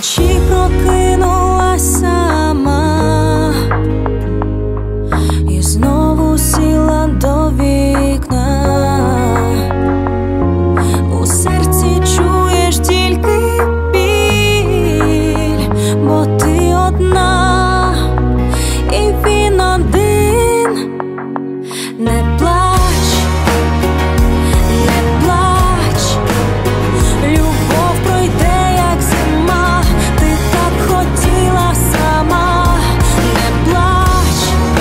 Вночі прокинулась сама і знову сіла до вікна. У серці чуєш тільки біль, бо ти одна і він один. Не плач, не плач, любов пройде як зима, ти так хотіла сама. Не плач,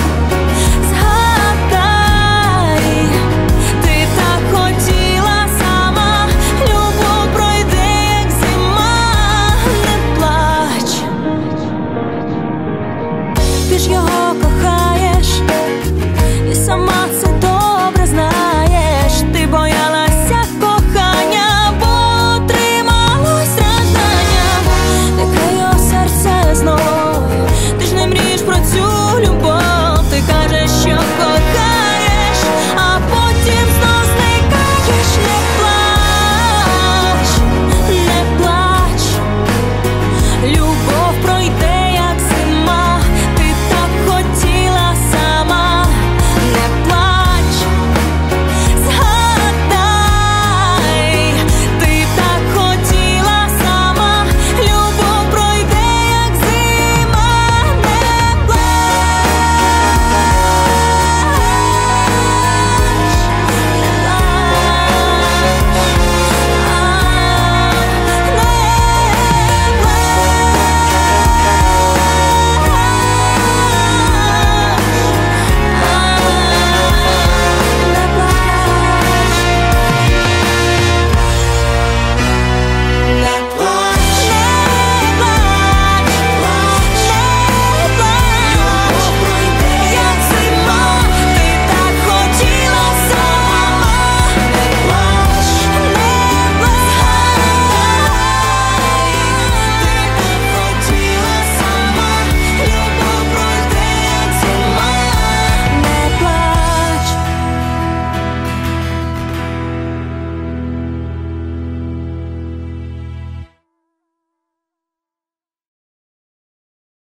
згадай, ти так хотіла сама, любов пройде як зима. Не плач, ти ж його